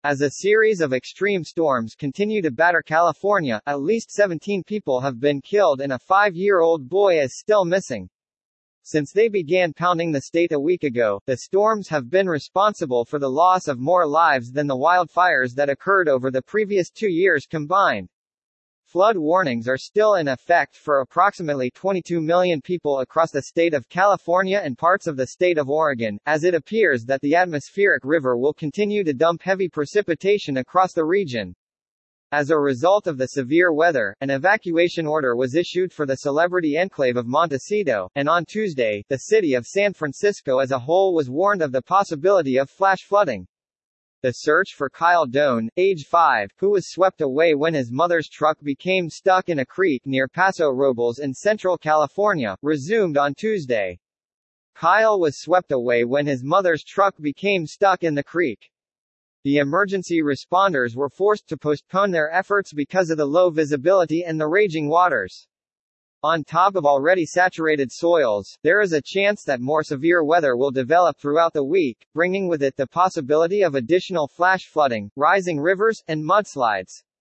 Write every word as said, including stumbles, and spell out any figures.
As a series of extreme storms continue to batter California, at least seventeen people have been killed and a five-year-old boy is still missing. Since they began pounding the state a week ago, the storms have been responsible for the loss of more lives than the wildfires that occurred over the previous two years combined. Flood warnings are still in effect for approximately twenty-two million people across the state of California and parts of the state of Oregon, as it appears that the atmospheric river will continue to dump heavy precipitation across the region. As a result of the severe weather, an evacuation order was issued for the celebrity enclave of Montecito, and on Tuesday, the city of San Francisco as a whole was warned of the possibility of flash flooding. The search for Kyle Doan, age five, who was swept away when his mother's truck became stuck in a creek near Paso Robles in central California, resumed on Tuesday. Kyle was swept away when his mother's truck became stuck in the creek. The emergency responders were forced to postpone their efforts because of the low visibility and the raging waters. On top of already saturated soils, there is a chance that more severe weather will develop throughout the week, bringing with it the possibility of additional flash flooding, rising rivers, and mudslides.